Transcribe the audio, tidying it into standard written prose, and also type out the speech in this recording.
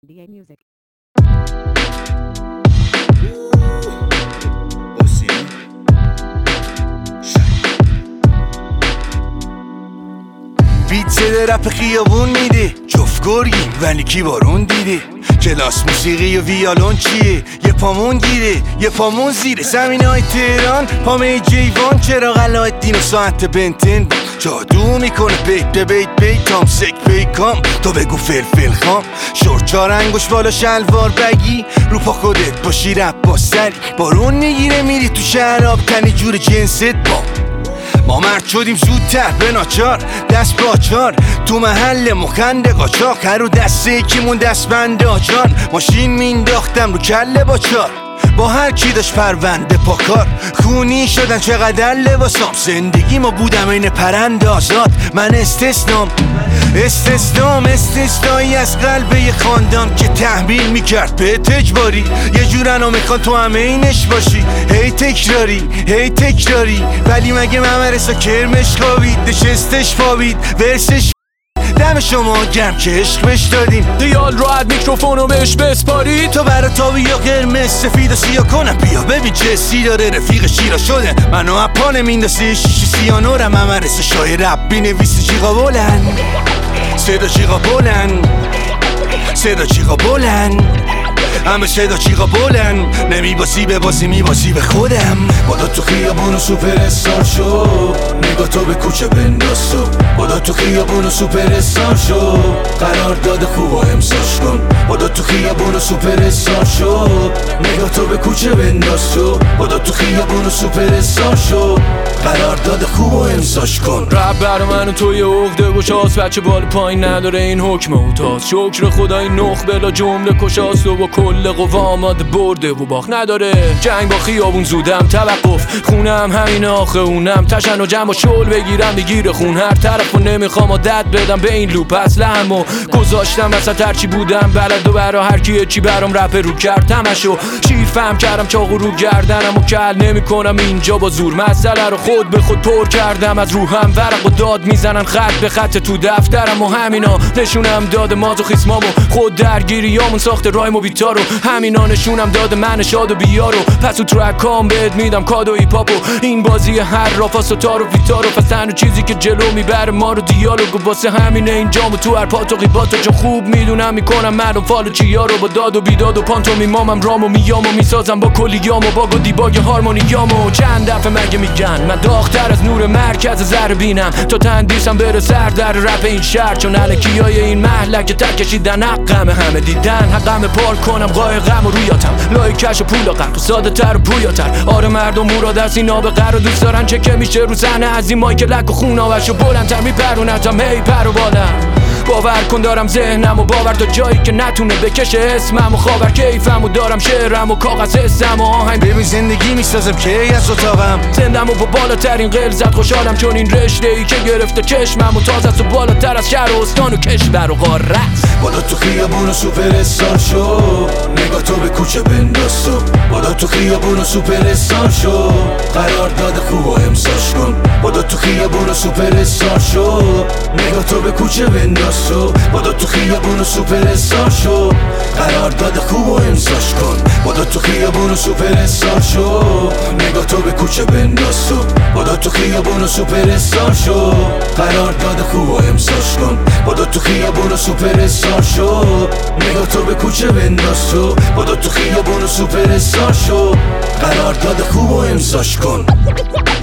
DA Music. بیت زده رپ خیابون میده جفت گرگیم ولی کی بارون دیده کلاس موسیقی و ویالون چیه یه پامون گیره یه پامون زیره زمین های تهران پامه جیوان چرا غلایت دین و ساعت بنتن جادو میکنه بیت به بیت بیتام سک پیکام تو بگو فلفل خام شورت چار انگوش بالا شلوار بگی رو پا خودت باشی رپ با سری بارون میگیره میری تو شراب تنی جور جنست با ما مرد شدیم زودتر به ناچار دست باچار تو محل مخنده قاچاق هر رو دسته یکیمون دست بنده آجان ماشین مینداختم رو کله باچار با هر کی داشت پرونده پاکار خونی شدن چقدر لباسام زندگی ما بودم این پرنده آزاد من استثنایی از قلب یه خاندان که تحمیل میکرد به اجباری یه جورنا میخوان تو همه اینش باشی هی تکراری ولی مگه ممرسا کرمش خوابید نشستش پابید ورسش دم شما گرم که عشق بش دادیم دیال راحت میکروفونو بهش بسپارید تو برا تابی یا قرمز سفید و سیاه کنم بیا ببین چه سی داره رفیق شیرا شده منو اپا نمیندازه شیشی سیانورم ممرسا شای رب بینویسی جیغا بلند صدا جیغا بلند صدا جیغا بلند همه صدا جیغا بلند نمیباسی به بازی میباسی به خودم بادا تو خیابون و سوپر استار شو نگاه تو به کوچه بنداز تو بادا تو خیابون و سوپر استار شو قرار داده خوب و امساش کن بادا تو خیابون و سوپر استار شو نگاه تو به کوچه بنداز تو بادا تو خیابون و سوپر استار شو قرار داده خوب و امساش کن رب برا من و تو یه عقده گشاست بچه بال پایین نداره این حکم و تاست شکر خدا این نخ بلا جمله کشاست و با کل قوا آماده برده و باخت نداره جنگ با خیابون زودم توقف خونم همین آخه اونم تشن و جمع و شل بگیرم بگیر خون هر طرف و نمیخوام عادت بدم به این لوپ اصلا همو گذاشتم وسط هرچی بودم بلد و برا هر کیه چی برام رپ رو کرد تمشو شیر فهم کردم چاقو رو گردنم و کل نمی کنم اینجا با زور مسئله رو خود به خود پر کردم از روحم ورق و داد میزنن خط به خط تو دفترم و همینا نشونم داد مازوخیسمامو خود درگیریامون ساخت رایم و بیتارو همینا نشونم داد من شاد و بیارو پس تو ترکام بهت میدم کادو ایپاپو این بازی هر رافاس و تارو ویتارو پس تنها چیزی که جلو میبره ما رو دیالوگو واسه همینه اینجامو تو هر پات و قیباتو چون خوب میدونم میکنم مردم فالو چیا رو با داد و بیداد و پانتو میمامم رامو میامو میسازم با کلیامو باگ و دیباگ هارمونیامو چند دفعه مگه میگن من داغتر از نور مرکز ذره بینم تا تندیسم بره سر در رپ این شهر چون الکیای این محلک تر کشیدن حقم همه دیدن حقم پار کنم قایقم و رویاتم لایکش و پولا قرق ساده تر و پویاتر آره مردم مراد از این آبقر رو دوست دارن چه که میشه رو صحنه از این مایک لک و خوناوش و بلندتر میپرونتم هی پر و بالم باور کن دارم ذهنم و باور تا جایی که نتونه بکشه اسمم و خاور کیفم و دارم شعرم و کاغذ حسم و آهنگ ببین زندگی میسازم که از اتاقم زندم و با بالاترین غلظت خوشحالم چون این رشته ای که گرفته چشمم و تازه و بالاتر از شهر و استان و کشور و قاره بادا تو خیابون و سوپر استار شو نگاه تو به کوچه بنداز تو بادا تو خیابون و سوپر استار شو قرار داده خوب و امساش کن بادا تو خیابون و سوپر استار شو نگاه تو به کوچه بنداز تو بادا تو خیابون و سوپر استار شو قرار داده خوب و امساش کن بادا تو خیابون و سوپر استار شو نگاه تو به کوچه بنداز تو بادا تو خیابون و سوپر استار شو قرار داده خوب و امساش کن بادا تو خیابون و سوپر استار شو نگاه تو به کوچه بنداز تو بادا تو خیابون و سوپر استار شو قرار داده خوب و امساش کن